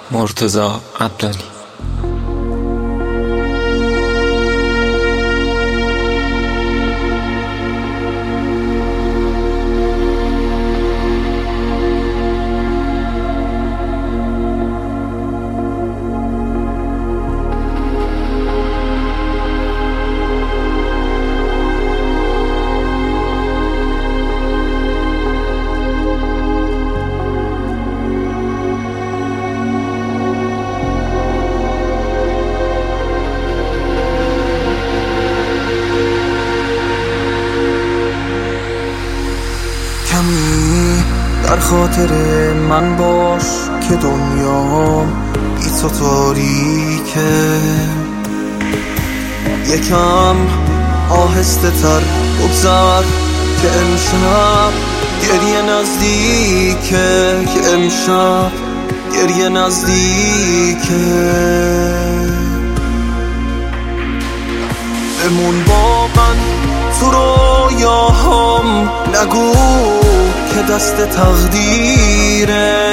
مرتضی عبدانی. کمی در خاطر من باش که دنیا بی تو تاریکه، یکم آهسته تر بگذر که امشب گریه نزدیکه، که امشب گریه نزدیکه. بمون با من تو رویاهام، نگو که دست تقدیره.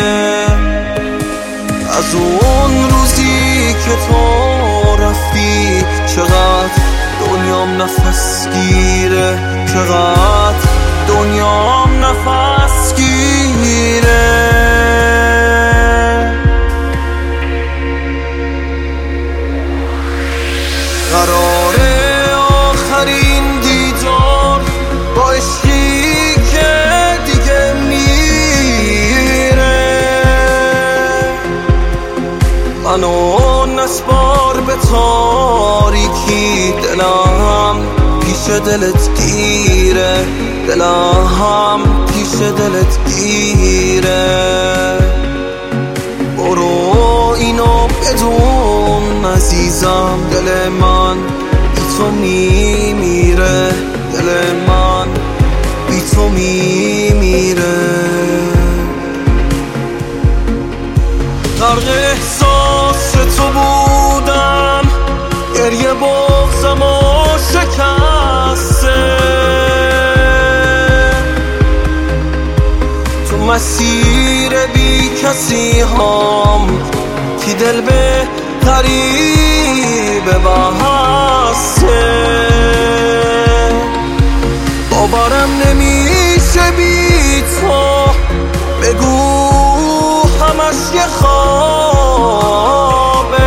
از اون روزی که تو رفتی چقدر دنیام نفس گیره، چقدر دنیام نفس گیره. قراره آخرین دیدار با عشقی که دیگه میره، منو نسپار به تاریکی، دلم پیش دلت گیره، دلم پیش دلت گیره. برو اینو بدون عزیزم، دل من بی تو میمیره، دل من بی تو میمیره. غرق احساس تو بودم، گریه بغضم و شکسته. تو مسیر بی کسی هم کی دل به غریب بسته. باورم نمیشه بی تو، بگو همش یه خوابه.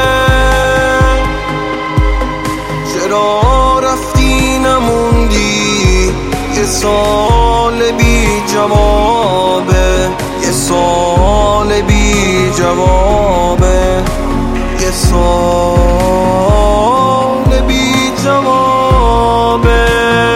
چرا رفتی نموندی، یه سال بی جوابه، یه سال بی جوابه، یه سال بی جوابه.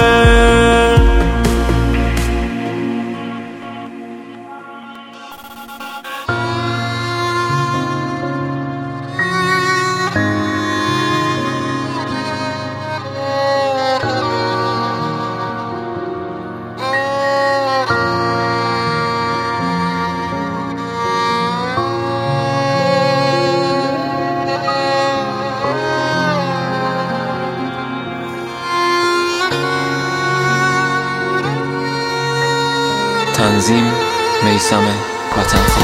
تنظیم میثم وطنخواه.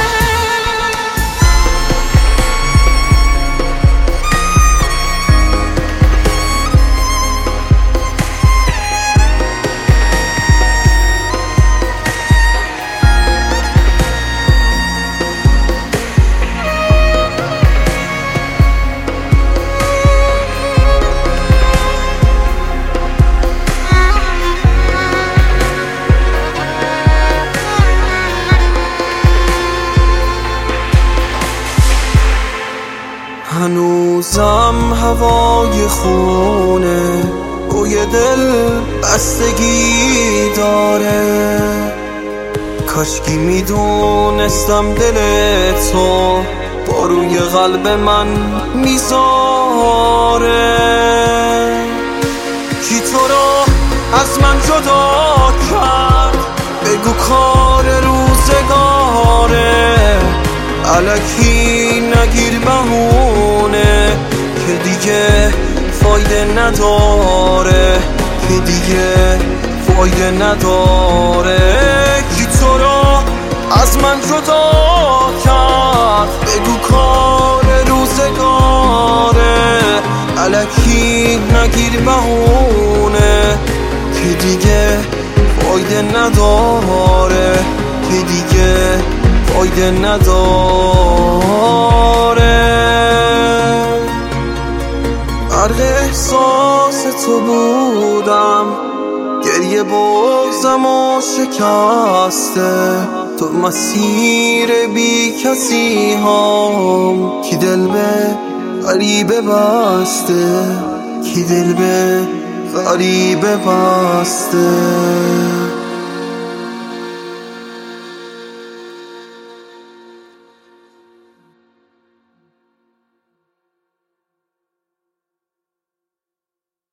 هنوزم هوای خونه بوی دل بستگی داره. کاشکی میدونستم دل تو با روی قلب من میذاره. کی تو رو از من جدا کرد، بگو کار روزگاره. الکی نگیر بهونه که دیگه فایده نداره، که دیگه فایده نداره. کی تو رو از من جدا کرد، بگو کار تقدیر بهونه که دیگه فایده نداره، که دیگه فایده نداره. غرق احساس تو بودم، گریه بغضم و شکسته، تو مسیر بی کسی هم کی دل به غریبه بسته، کی دل به غریبه بسته.